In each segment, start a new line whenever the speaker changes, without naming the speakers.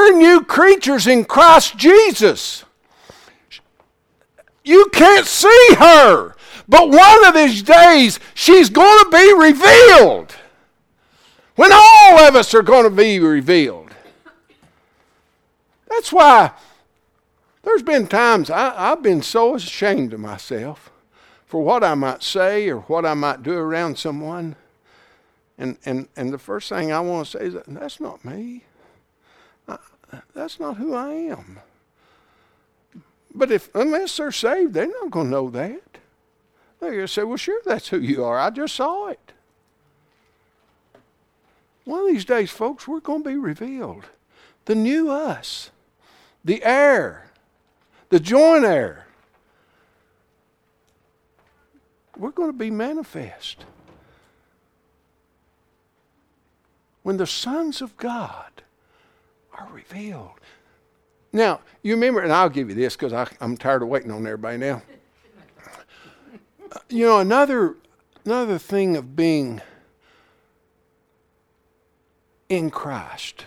We're new creatures in Christ Jesus. You can't see her, but one of these days she's going to be revealed. When all of us are going to be revealed. That's why there's been times I've been so ashamed of myself for what I might say or what I might do around someone. And the first thing I want to say is, that's not me. That's not who I am. But unless they're saved, they're not going to know that. They're going to say, well, sure, that's who you are. I just saw it. One of these days, folks, we're going to be revealed. The new us. The heir. The joint heir. We're going to be manifest. When the sons of God are revealed. Now, you remember, and I'll give you this because I'm tired of waiting on everybody now. You know, another thing of being in Christ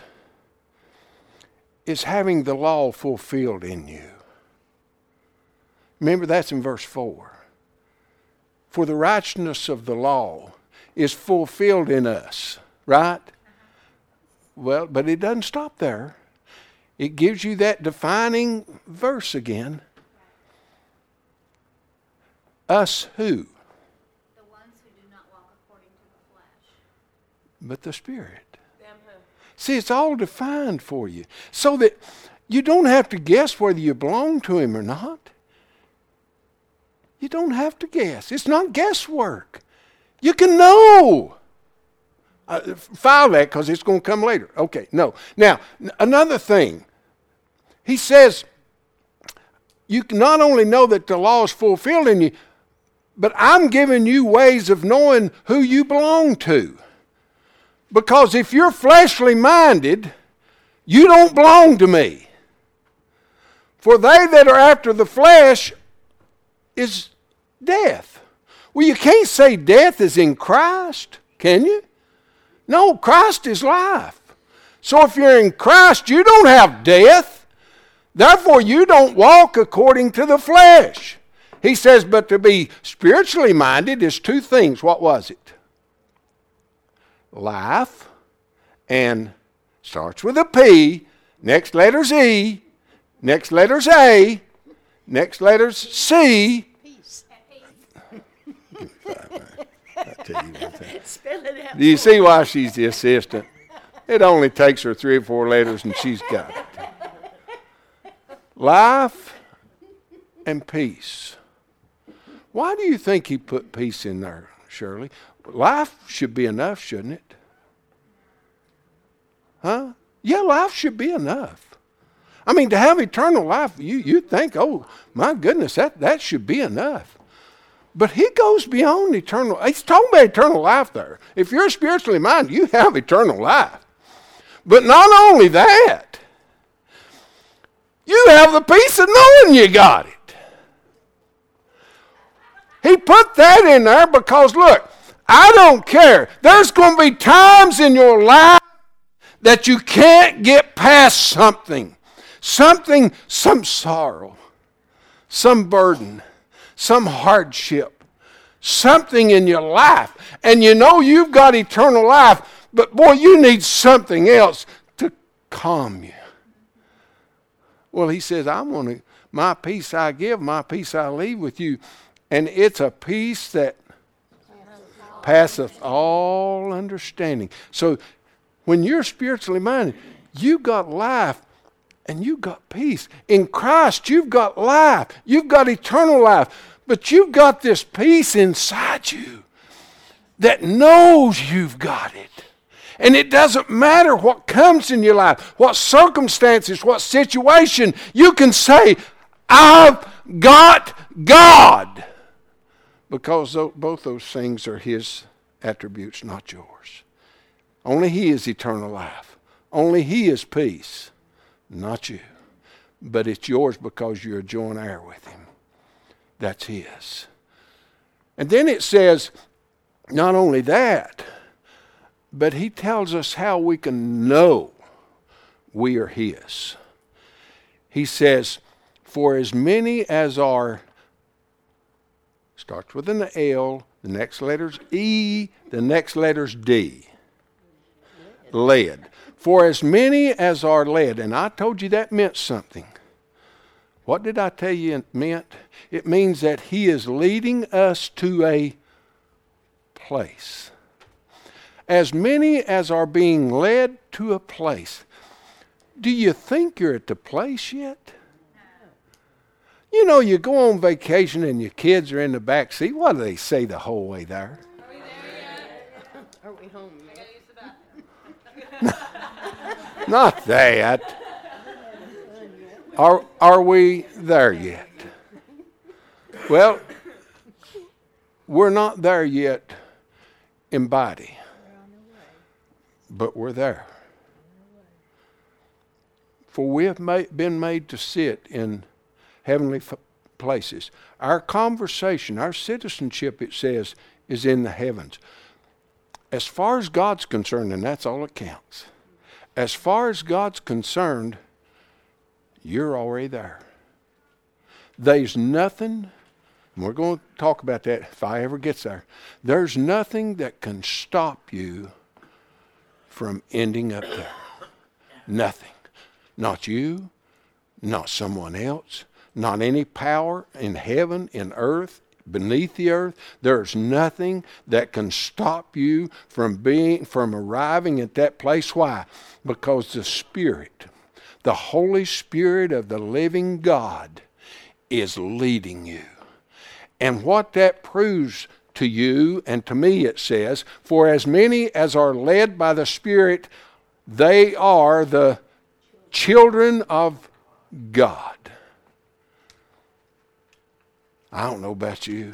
is having the law fulfilled in you. Remember, that's in verse 4. For the righteousness of the law is fulfilled in us, right? Well, but it doesn't stop there. It gives you that defining verse again. Us who?
The ones who do not walk according to the flesh.
But the Spirit.
Them who.
See, it's all defined for you. So that you don't have to guess whether you belong to Him or not. You don't have to guess. It's not guesswork. You can know. File that because it's going to come later. Okay, no. Now, another thing. He says, you can not only know that the law is fulfilled in you, but I'm giving you ways of knowing who you belong to. Because if you're fleshly minded, you don't belong to me. For they that are after the flesh is death. Well, you can't say death is in Christ, can you? No, Christ is life. So if you're in Christ, you don't have death. Therefore, you don't walk according to the flesh. He says, but to be spiritually minded is two things. What was it? Life, and starts with a P, next letter's E, next letter's A, next letter's C.
Peace.
Do you see why she's the assistant? It only takes her 3 or 4 letters and she's got it. Life and peace. Why do you think he put peace in there, Shirley? Life should be enough, shouldn't it? Huh? Yeah, life should be enough. I mean, to have eternal life, you'd think, oh, my goodness, that should be enough. But he goes beyond eternal. He's talking about eternal life there. If you're spiritually minded, you have eternal life. But not only that, you have the peace of knowing you got it. He put that in there because, look, I don't care. There's going to be times in your life that you can't get past something. Something, some sorrow, some burden, some hardship, something in your life. And you know you've got eternal life, but boy, you need something else to calm you. Well, he says, my peace I give, my peace I leave with you. And it's a peace that passeth all understanding. So when you're spiritually minded, you got life and you got peace. In Christ, you've got life. You've got eternal life. But you've got this peace inside you that knows you've got it. And it doesn't matter what comes in your life, what circumstances, what situation, you can say, I've got God. Because both those things are His attributes, not yours. Only He is eternal life. Only He is peace, not you. But it's yours because you're a joint heir with Him. That's His. And then it says, not only that, but He tells us how we can know we are His. He says, for as many as are, starts with an L, the next letter's E, the next letter's D. Led. For as many as are led, and I told you that meant something. What did I tell you it meant? It means that He is leading us to a place. As many as are being led to a place. Do you think you're at the place yet? You know, you go on vacation and your kids are in the back seat. What do they say the whole way there?
Are we there yet? Are we home yet? I gotta use the bathroom.
Not that. Are we there yet? Well, we're not there yet in body, but we're there. For we have been made to sit in heavenly places. Our conversation, our citizenship, it says, is in the heavens. As far as God's concerned, and that's all that counts, as far as God's concerned, you're already there. There's nothing, and we're going to talk about that if I ever get there, there's nothing that can stop you from ending up there. Nothing. Not you, not someone else, not any power in heaven, in earth, beneath the earth. There's nothing that can stop you from arriving at that place. Why? Because the Spirit, the Holy Spirit of the living God, is leading you. And what that proves to you, and to me it says, for as many as are led by the Spirit, they are the children of God. I don't know about you.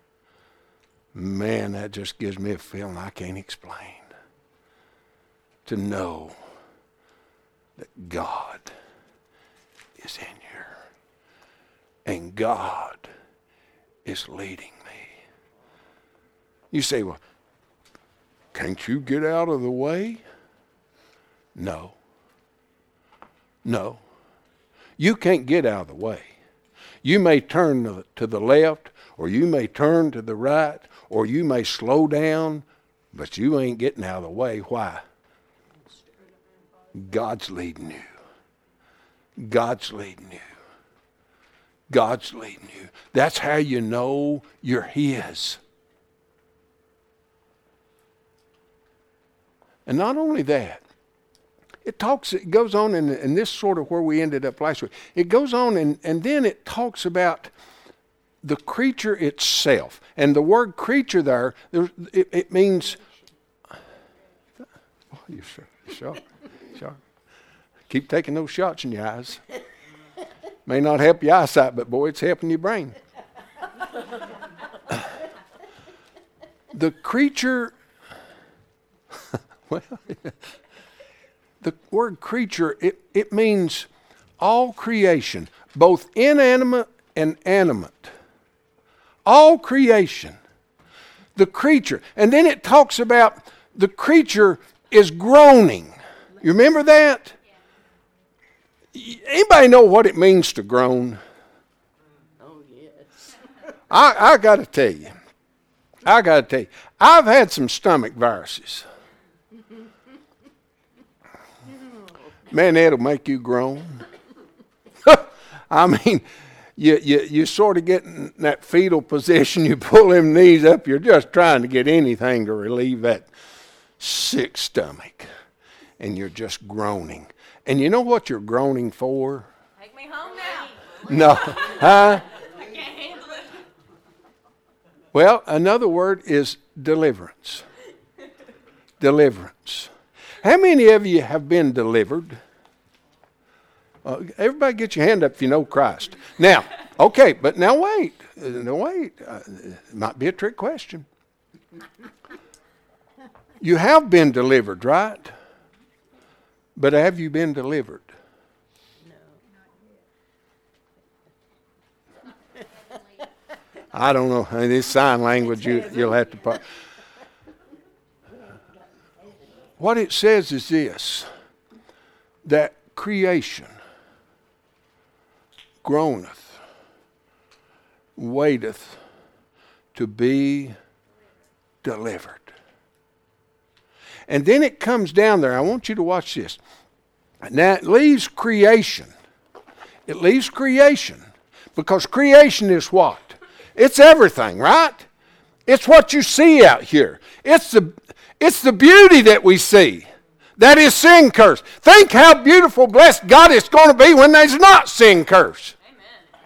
Man, that just gives me a feeling I can't explain. To know that God is in here. And God is leading me. You say, well, can't you get out of the way? No. No. You can't get out of the way. You may turn to the left, or you may turn to the right, or you may slow down, but you ain't getting out of the way. Why? God's leading you. God's leading you. God's leading you. That's how you know you're His. And not only that, it goes on, and this is sort of where we ended up last week. It goes on, and then it talks about the creature itself. And the word creature there, it means... Oh, you sure. Keep taking those shots in your eyes. May not help your eyesight, but boy, it's helping your brain. The creature... Well... The word creature, it means all creation, both inanimate and animate. All creation. The creature. And then it talks about the creature is groaning. You remember that? Anybody know what it means to groan?
Oh, yes.
I got to tell you. I've had some stomach viruses. Man, that'll make you groan. I mean, you sort of get in that fetal position. You pull them knees up. You're just trying to get anything to relieve that sick stomach. And you're just groaning. And you know what you're groaning for?
Take me home now.
No. Huh?
I can't handle it.
Well, another word is deliverance. Deliverance. How many of you have been delivered? Everybody get your hand up if you know Christ. Now, okay, but now wait. It might be a trick question. You have been delivered, right? But have you been delivered?
No.
I don't know. This sign language, you'll have to... What it says is this, that creation groaneth, waiteth to be delivered. And then it comes down there. I want you to watch this. Now it leaves creation. It leaves creation. Because creation is what? It's everything, right? It's what you see out here. It's the beauty that we see. That is sin curse. Think how beautiful, blessed God is going to be when there's not sin curse. Amen.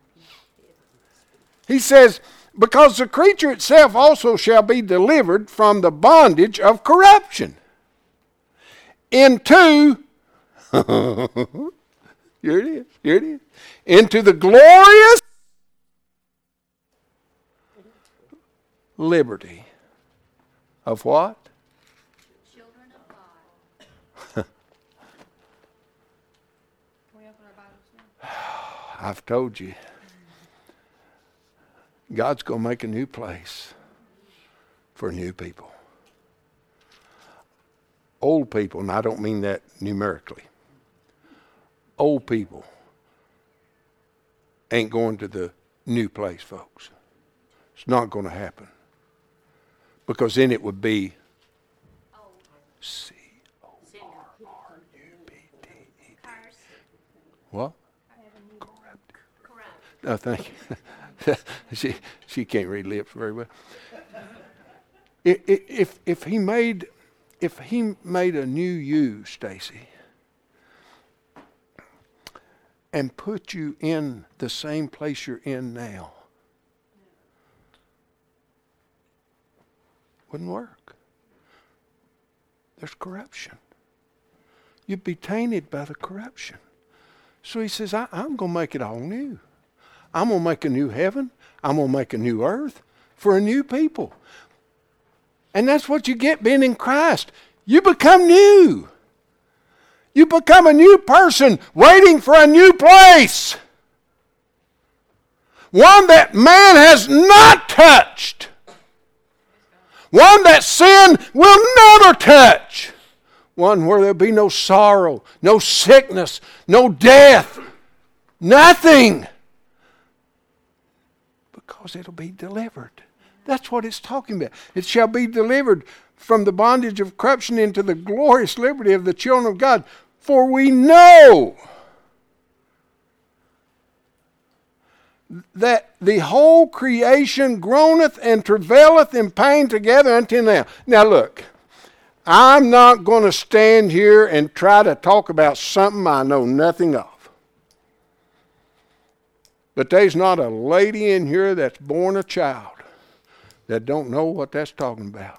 He says, because the creature itself also shall be delivered from the bondage of corruption into, here it is, into the glorious liberty of what?
Children of God. Can we open our Bibles now?
I've told you. God's going to make a new place for new people. Old people, and I don't mean that numerically. Old people ain't going to the new place, folks. It's not going to happen. Because then it would be CORRUPTED. What? Corrupt. Oh, thank you. she can't read lips very well. If he made a new you, Stacy, and put you in the same place you're in now, wouldn't work. There's corruption. You'd be tainted by the corruption. So he says, I'm going to make it all new. I'm going to make a new heaven. I'm going to make a new earth for a new people. And that's what you get being in Christ. You become new. You become a new person waiting for a new place. One that man has not touched. One that sin will never touch. One where there'll be no sorrow, no sickness, no death, nothing. Because it'll be delivered. That's what it's talking about. It shall be delivered from the bondage of corruption into the glorious liberty of the children of God. For we know that the whole creation groaneth and travaileth in pain together until now. Now look, I'm not going to stand here and try to talk about something I know nothing of. But there's not a lady in here that's born a child that don't know what that's talking about.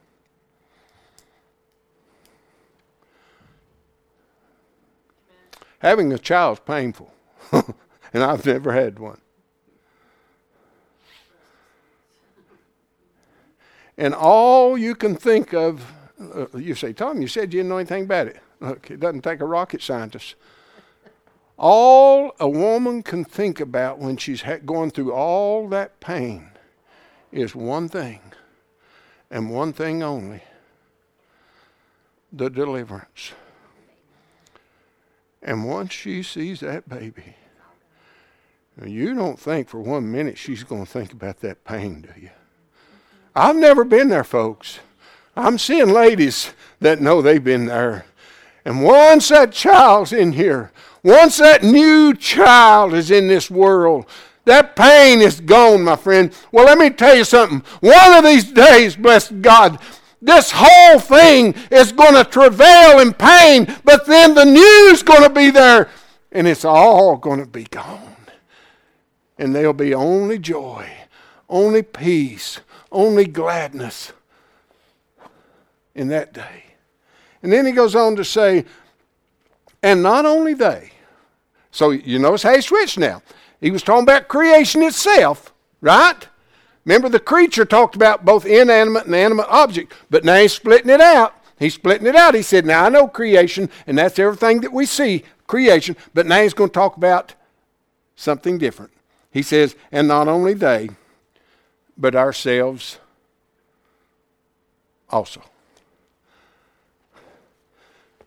Having a child's painful, and I've never had one. And all you can think of, you say, Tom, you said you didn't know anything about it. Look, it doesn't take a rocket scientist. All a woman can think about when she's going through all that pain is one thing, and one thing only: the deliverance. And once she sees that baby, you don't think for 1 minute she's going to think about that pain, do you? I've never been there, folks. I'm seeing ladies that know they've been there. And once that child's in here, once that new child is in this world, that pain is gone, my friend. Well, let me tell you something. One of these days, bless God, this whole thing is going to travail in pain, but then the new's going to be there, and it's all going to be gone. And there'll be only joy, only peace, only gladness in that day. And then he goes on to say, and not only they. So you notice how he switched now. He was talking about creation itself, right? Remember the creature talked about both inanimate and animate object, but now he's splitting it out. He's splitting it out. He said, now I know creation, and that's everything that we see, creation, but now he's going to talk about something different. He says, and not only they, but ourselves also.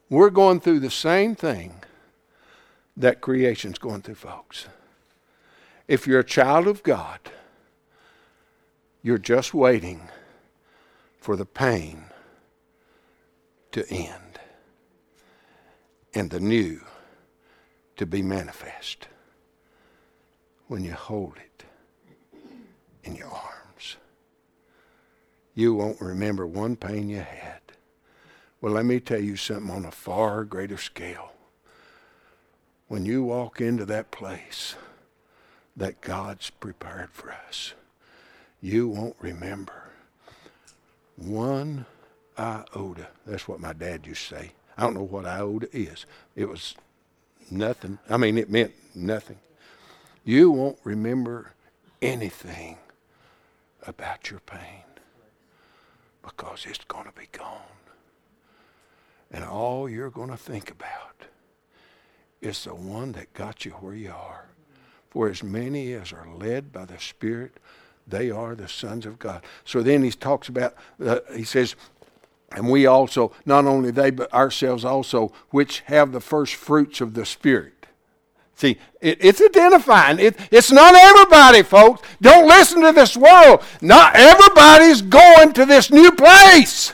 We're going through the same thing that creation's going through, folks. If you're a child of God, you're just waiting for the pain to end and the new to be manifest when you hold it in your arms. You won't remember one pain you had. Well, let me tell you something on a far greater scale. When you walk into that place that God's prepared for us, you won't remember one iota. That's what my dad used to say. I don't know what iota is. It was nothing. I mean, it meant nothing. You won't remember anything about your pain because it's going to be gone. And all you're going to think about is the one that got you where you are. For as many as are led by the Spirit, they are the sons of God. So then he talks about, he says, and we also, not only they, but ourselves also, which have the first fruits of the Spirit. See, it's identifying. It's not everybody, folks. Don't listen to this world. Not everybody's going to this new place.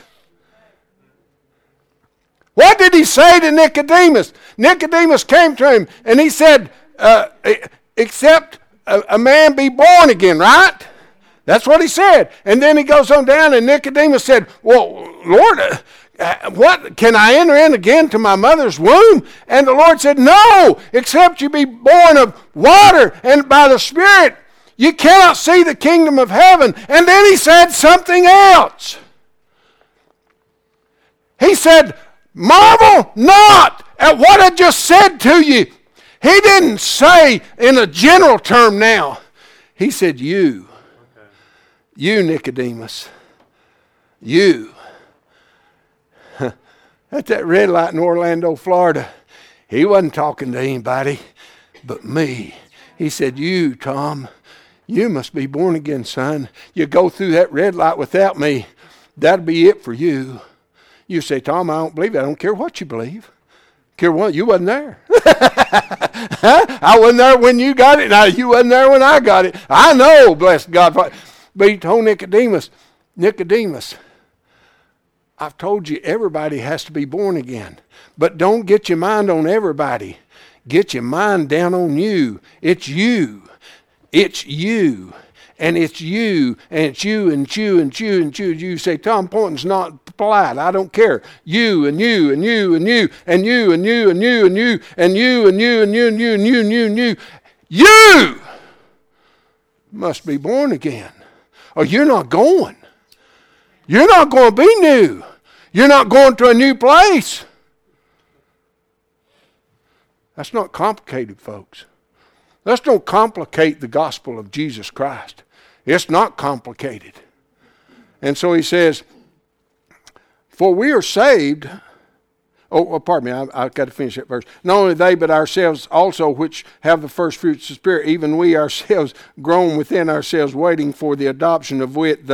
What did he say to Nicodemus? Nicodemus came to him and he said, except a man be born again, right? That's what he said. And then he goes on down and Nicodemus said, well, Lord, what, can I enter in again to my mother's womb? And the Lord said, no, except you be born of water and by the Spirit. You cannot see the kingdom of heaven. And then he said something else. He said, marvel not at what I just said to you. He didn't say in a general term now. He said, you Nicodemus, you. At that red light in Orlando, Florida, he wasn't talking to anybody but me. He said, you, Tom, you must be born again, son. You go through that red light without me, that'll be it for you. You say, Tom, I don't believe it. I don't care what you believe. Care what? You wasn't there. I wasn't there when you got it. Now, you wasn't there when I got it. I know, bless God. But he told Nicodemus, I've told you everybody has to be born again. But don't get your mind on everybody. Get your mind down on you. It's you. It's you. And it's you. And it's you and you and you and you. You say, Tom, pointing's not polite. I don't care. You and you and you and you and you and you and you and you and you and you and you and you and you and you and you. You must be born again. Or you're not going. You're not going to be new. You're not going to a new place. That's not complicated, folks. Let's don't complicate the gospel of Jesus Christ. It's not complicated. And so he says, for we are saved. Oh, pardon me, I've got to finish that verse. Not only they, but ourselves also, which have the first fruits of the Spirit, even we ourselves groan within ourselves, waiting for the adoption of wit.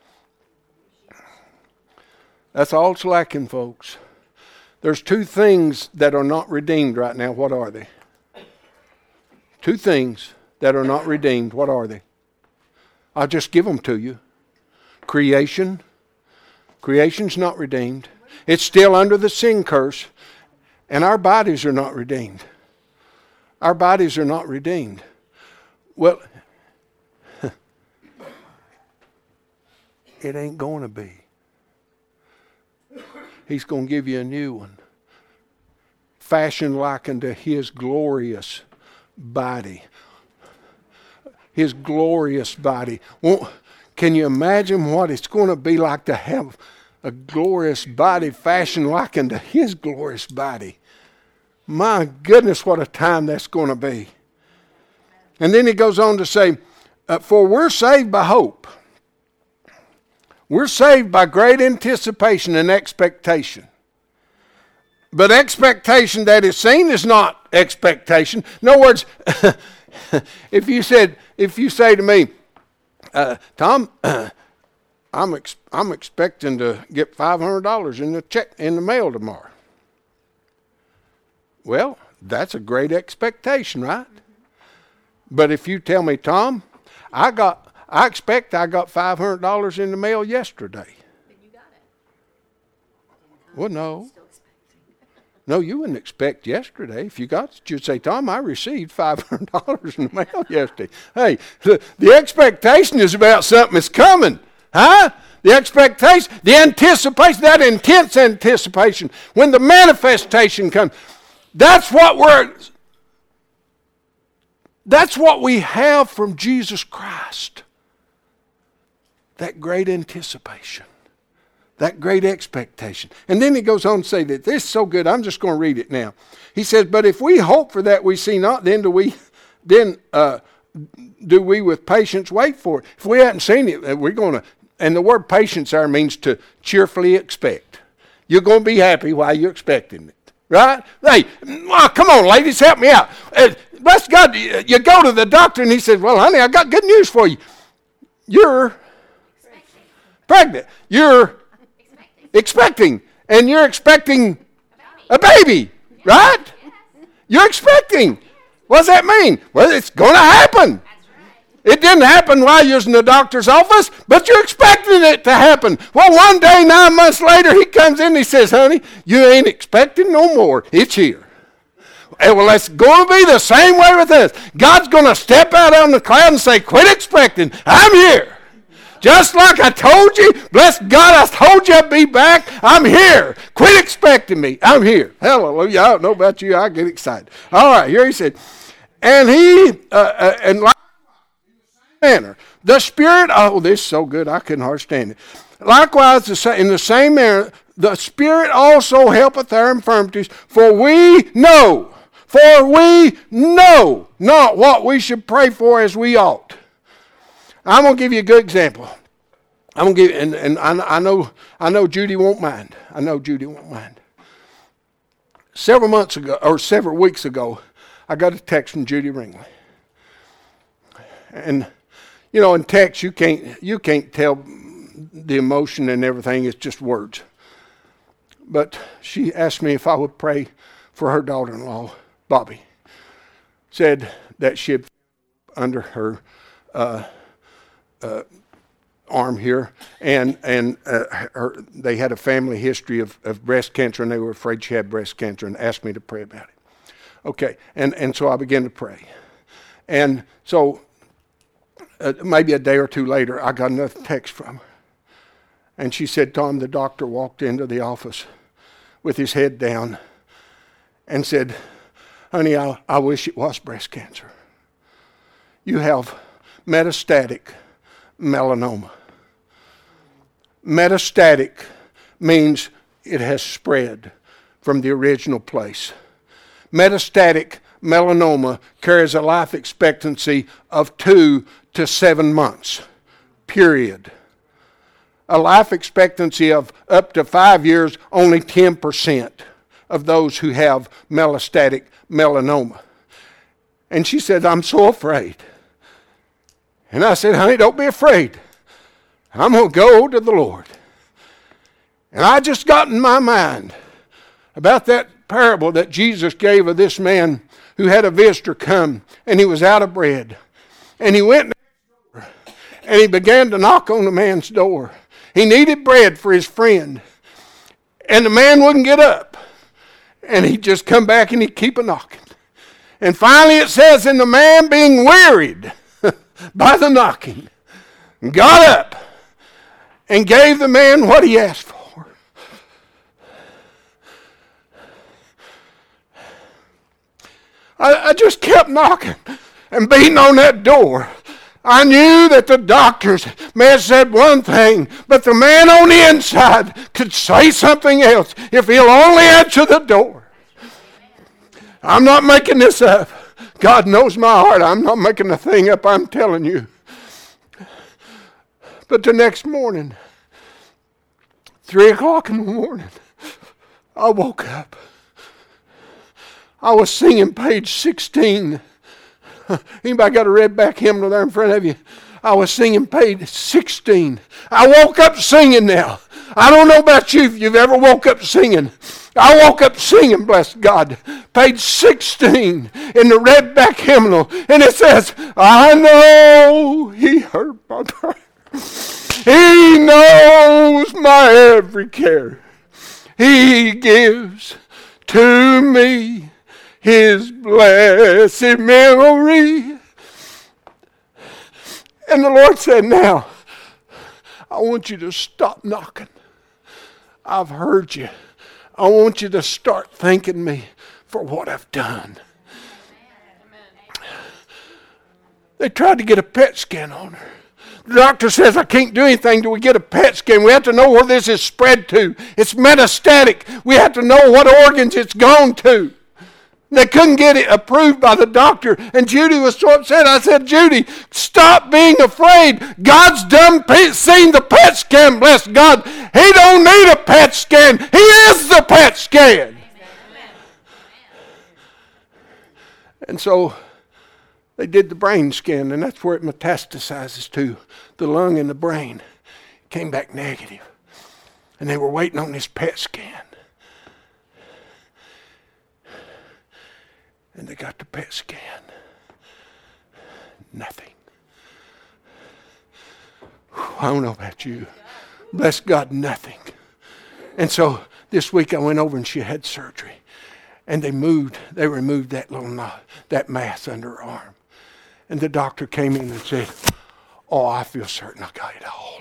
That's all it's lacking, folks. There's two things that are not redeemed right now. What are they? Two things that are not redeemed. What are they? I'll just give them to you. Creation. Creation's not redeemed. It's still under the sin curse. And our bodies are not redeemed. Our bodies are not redeemed. Well, it ain't going to be. He's going to give you a new one. Fashioned like unto his glorious body. His glorious body. Well, can you imagine what it's going to be like to have a glorious body fashioned like unto his glorious body? My goodness, what a time that's going to be. And then he goes on to say, for we're saved by hope. We're saved by great anticipation and expectation. But expectation that is seen is not expectation. In other words, if you say to me, Tom, I'm expecting to get $500 in the mail tomorrow. Well, that's a great expectation, right? But if you tell me, Tom, I expect I got $500 in the mail yesterday.
But you got it.
Well, no.
Still expecting.
No, you wouldn't expect yesterday. If you got it, you'd say, Tom, I received $500 in the mail yesterday. Hey, the expectation is about something that's coming. Huh? The expectation, the anticipation, that intense anticipation. When the manifestation comes, that's what we have from Jesus Christ. That great anticipation. That great expectation. And then he goes on to say that this is so good, I'm just going to read it now. He says, but if we hope for that we see not, then do we with patience wait for it. If we hadn't seen it, we're going to, and the word patience there means to cheerfully expect. You're going to be happy while you're expecting it. Right? Hey, come on, ladies, help me out. Bless God, you go to the doctor and he says, well, honey, I got good news for you. You're pregnant. You're expecting. And you're expecting a baby. Right? You're expecting. What does that mean? Well, it's going to happen. It didn't happen while you was in the doctor's office, but you're expecting it to happen. Well, one day, 9 months later, he comes in and he says, honey, you ain't expecting no more. It's here. And well, it's going to be the same way with us. God's going to step out on the cloud and say, quit expecting. I'm here. Just like I told you, bless God, I told you I'd be back. I'm here. Quit expecting me. I'm here. Hallelujah. I don't know about you. I get excited. All right, here he said, and like manner. The Spirit, oh, this is so good, I couldn't hardly stand it. Likewise, in the same manner, the Spirit also helpeth our infirmities, for we know not what we should pray for as we ought. I'm going to give you a good example. I'm going to give, and I know Judy won't mind. I know Judy won't mind. Several weeks ago, I got a text from Judy Ringley. And you know, in text, you can't tell the emotion and everything. It's just words. But she asked me if I would pray for her daughter-in-law, Bobby. Said that she had under her arm here, and they had a family history of breast cancer, and they were afraid she had breast cancer, and asked me to pray about it. Okay, and so I began to pray, and so. Maybe a day or two later, I got another text from her. And she said, Tom, the doctor walked into the office with his head down and said, honey, I wish it was breast cancer. You have metastatic melanoma. Metastatic means it has spread from the original place. Metastatic melanoma carries a life expectancy of 2 to 7 months, period. A life expectancy of up to 5 years, only 10% of those who have metastatic melanoma. And she said, I'm so afraid. And I said, honey, don't be afraid. I'm going to go to the Lord. And I just got in my mind about that parable that Jesus gave of this man who had a visitor come, and he was out of bread. And he went and he began to knock on the man's door. He needed bread for his friend. And the man wouldn't get up. And he'd just come back and he'd keep a knocking. And finally it says, and the man being wearied by the knocking, got up and gave the man what he asked for. I just kept knocking and beating on that door. I knew that the doctors may have said one thing, but the man on the inside could say something else if he'll only answer the door. I'm not making this up. God knows my heart. I'm not making a thing up. I'm telling you. But the next morning, 3 o'clock in the morning, I woke up. I was singing page 16. Anybody got a red back hymnal there in front of you? I was singing page 16. I woke up singing now. I don't know about you if you've ever woke up singing. I woke up singing, bless God, page 16 in the Redback hymnal, and it says, I know He heard my prayer. He knows my every care. He gives to me His blessed memory. And the Lord said, now, I want you to stop knocking. I've heard you. I want you to start thanking me for what I've done. They tried to get a PET scan on her. The doctor says, I can't do anything till we get a PET scan. We have to know where this is spread to. It's metastatic. We have to know what organs it's gone to. They couldn't get it approved by the doctor. And Judy was so upset. I said, Judy, stop being afraid. God's done seen the PET scan, bless God. He don't need a PET scan. He is the PET scan. Amen. And so they did the brain scan, and that's where it metastasizes to, the lung and the brain. It came back negative. And they were waiting on this PET scan. And they got the PET scan. Nothing. I don't know about you. Bless God, nothing. And so this week I went over and she had surgery. And they removed that little that mass under her arm. And the doctor came in and said, oh, I feel certain I got it all.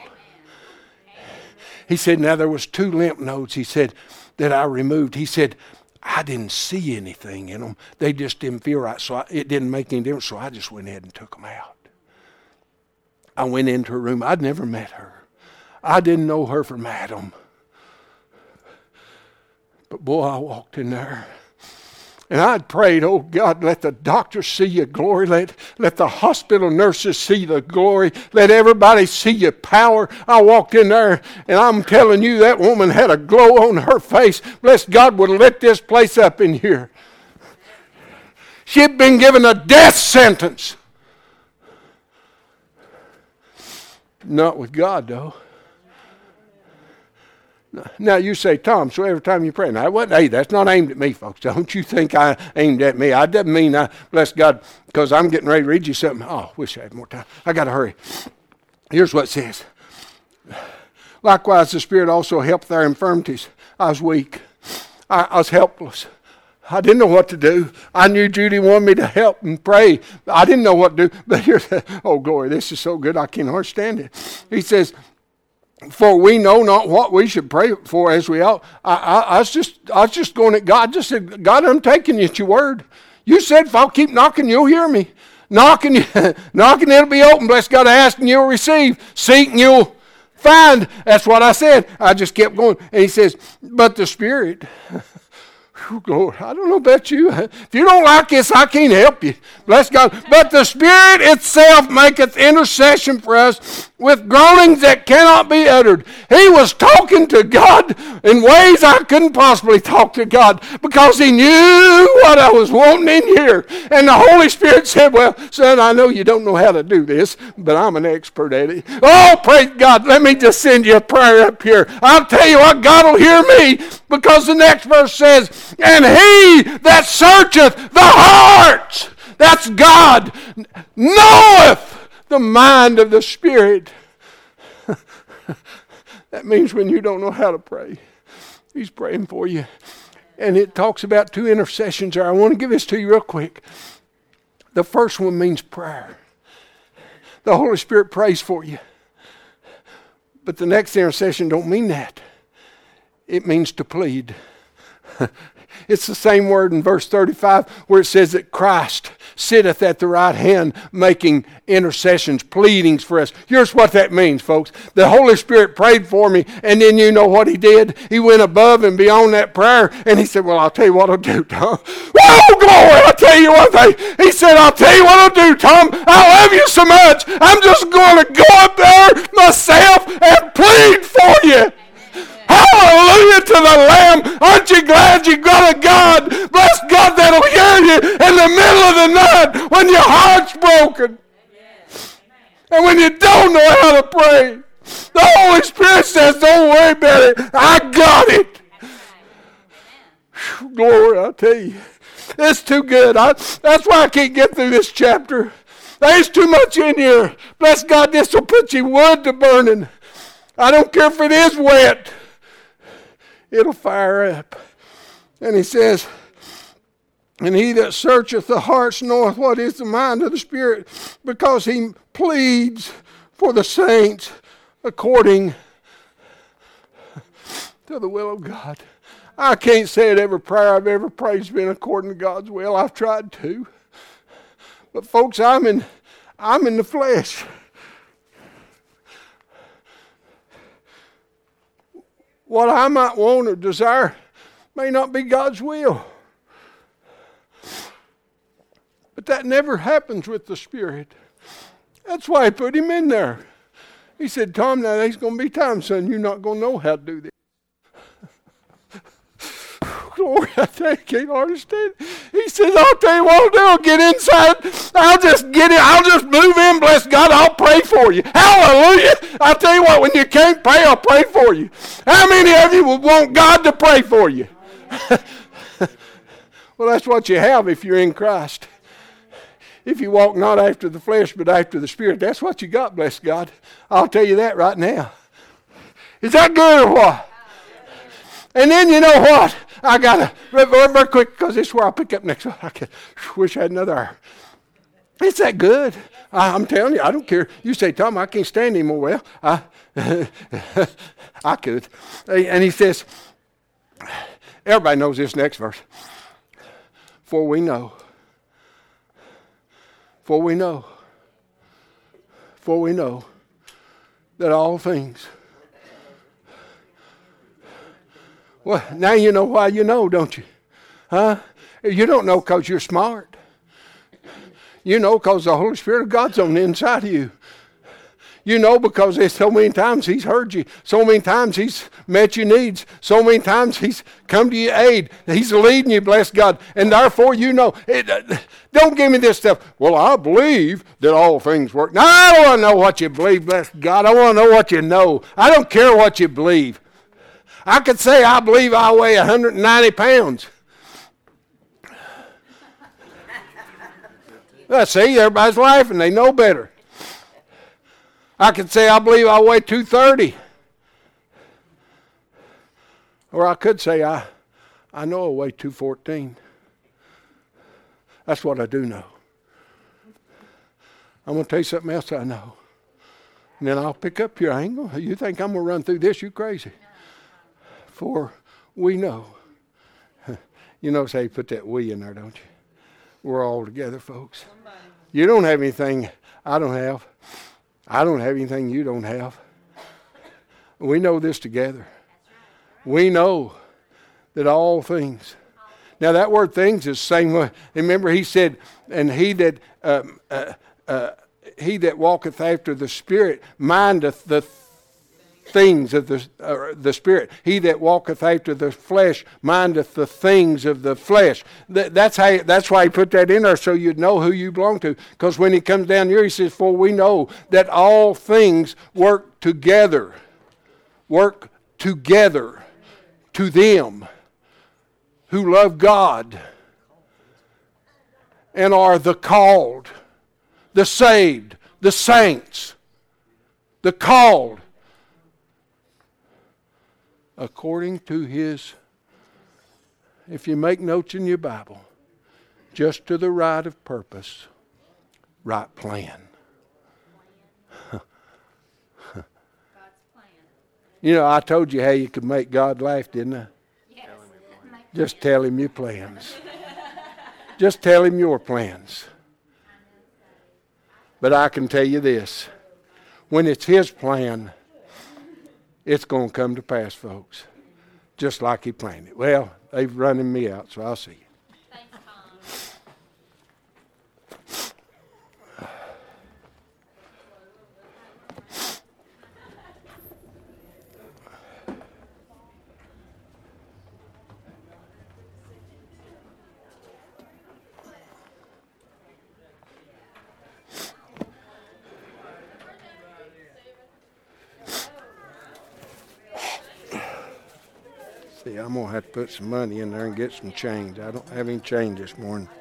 He said, now there was 2 lymph nodes, he said, that I removed. He said, I didn't see anything in them. They just didn't feel right, so it didn't make any difference, so I just went ahead and took them out. I went into her room. I'd never met her. I didn't know her from Adam. But boy, I walked in there. And I'd prayed, oh God, let the doctors see your glory. Let the hospital nurses see the glory. Let everybody see your power. I walked in there, and I'm telling you, that woman had a glow on her face. Bless God, would have lit this place up in here. She'd been given a death sentence. Not with God, though. Now you say, Tom, so every time you pray. Now, hey, that's not aimed at me, folks. Don't you think I aimed at me. I didn't mean I, bless God, because I'm getting ready to read you something. Oh, wish I had more time. I got to hurry. Here's what it says. Likewise, the Spirit also helped their infirmities. I was weak. I was helpless. I didn't know what to do. I knew Judy wanted me to help and pray. I didn't know what to do. But here's, oh, glory, this is so good, I can't understand it. He says, for we know not what we should pray for as we ought. I was just going at God. I just said, God, I'm taking you at your word. You said if I'll keep knocking, you'll hear me. Knocking, it'll be open. Bless God, asking, you'll receive. Seeking, you'll find. That's what I said. I just kept going. And he says, but the Spirit... Lord, I don't know about you. If you don't like this, I can't help you. Bless God. But the Spirit itself maketh intercession for us with groanings that cannot be uttered. He was talking to God in ways I couldn't possibly talk to God because he knew what I was wanting in here. And the Holy Spirit said, well, son, I know you don't know how to do this, but I'm an expert at it. Oh, praise God. Let me just send you a prayer up here. I'll tell you what, God will hear me because the next verse says, and he that searcheth the hearts, that's God, knoweth the mind of the Spirit. That means when you don't know how to pray, he's praying for you. And it talks about 2 intercessions there. I want to give this to you real quick. The first one means prayer. The Holy Spirit prays for you. But the next intercession don't mean that. It means to plead. It's the same word in verse 35 where it says that Christ sitteth at the right hand making intercessions, pleadings for us. Here's what that means, folks. The Holy Spirit prayed for me, and then you know what he did? He went above and beyond that prayer, and he said, well, I'll tell you what I'll do, Tom. Whoa, glory, I'll tell you one thing. He said, I'll tell you what I'll do, Tom. I love you so much. I'm just going to go up there myself and plead for you. Hallelujah to the Lamb. Aren't you glad you got a God? Bless God that'll hear you in the middle of the night when your heart's broken. And when you don't know how to pray. The Holy Spirit says, don't worry about it. I got it. Whew, glory, I tell you. It's too good. That's why I can't get through this chapter. There's too much in here. Bless God, this will put you wood to burning. I don't care if it is wet. It'll fire up. And he says, and he that searcheth the hearts knoweth what is the mind of the Spirit, because he pleads for the saints according to the will of God. I can't say that every prayer I've ever prayed has been according to God's will. I've tried to. But folks, I'm in the flesh. What I might want or desire may not be God's will. But that never happens with the Spirit. That's why he put him in there. He said, Tom, now there's going to be times, son, you're not going to know how to do this. Glory, I can't understand. He says, I'll tell you what I'll do. I'll get inside. I'll just get in. I'll just move in. Bless God. I'll pray for you. Hallelujah. I'll tell you what, when you can't pray, I'll pray for you. How many of you would want God to pray for you? Well, that's what you have if you're in Christ. If you walk not after the flesh, but after the Spirit, that's what you got, bless God. I'll tell you that right now. Is that good or what? And then you know what? I got to, very quick, because this is where I'll pick up next. I wish I had another hour. It's that good. I'm telling you, I don't care. You say, Tom, I can't stand anymore. Well, I could. And he says, everybody knows this next verse. For we know that all things. Well, now you know why you know, don't you? Huh? You don't know because you're smart. You know because the Holy Spirit of God's on the inside of you. You know because there's so many times He's heard you. So many times He's met your needs. So many times He's come to your aid. He's leading you, bless God. And therefore you know. Don't give me this stuff. Well, I believe that all things work. No, I don't want to know what you believe, bless God. I want to know what you know. I don't care what you believe. I could say I believe I weigh 190 pounds. See, everybody's laughing. They know better. I could say I believe I weigh 230. Or I could say I know I weigh 214. That's what I do know. I'm going to tell you something else I know. And then I'll pick up your angle. You think I'm going to run through this? You crazy. For we know. You notice how you put that we in there, don't you? We're all together, folks. You don't have anything I don't have. I don't have anything you don't have. We know this together. We know that all things. Now that word things is the same way. Remember he said, and he that walketh after the Spirit mindeth the things of the Spirit. He that walketh after the flesh mindeth the things of the flesh. That's why he put that in there, so you'd know who you belong to. Because when he comes down here, he says, for we know that all things work together to them who love God and are the called, the saved, the saints, the called, according to His, if you make notes in your Bible, just to the right of purpose, right plan.
God's plan.
You know, I told you how you could make God laugh, didn't I?
Yes.
Just tell Him your plans. Just tell Him your plans. But I can tell you this. When it's His plan, it's going to come to pass, folks. Just like He planned it. Well, they've running me out, so I'll see you.
Thanks, Tom.
See, I'm going to have to put some money in there and get some change. I don't have any change this morning.